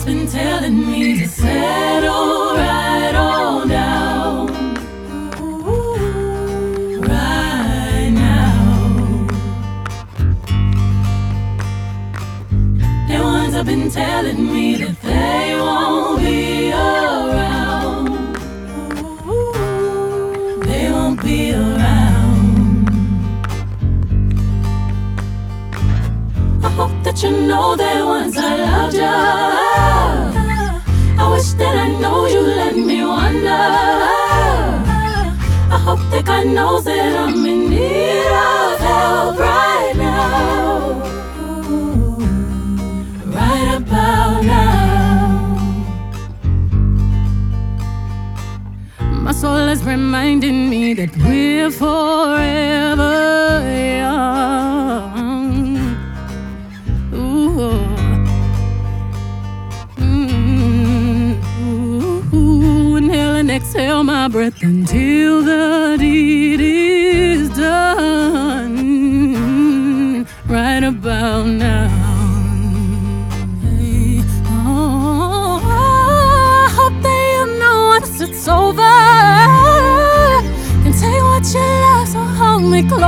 been telling me to settle right on down. Right now. The ones have been telling me that they won't be around. They won't be around. I hope that you know that once I loved you. I wish that I know you let me wonder. I hope that God knows that I'm in need of help right now. Right about now. My soul is reminding me that we're forever young. Ooh. Inhale and exhale my breath until the deed is done. Right about now. Hey, oh, I hope that you know once it's over. Can take what you love, so hold me close.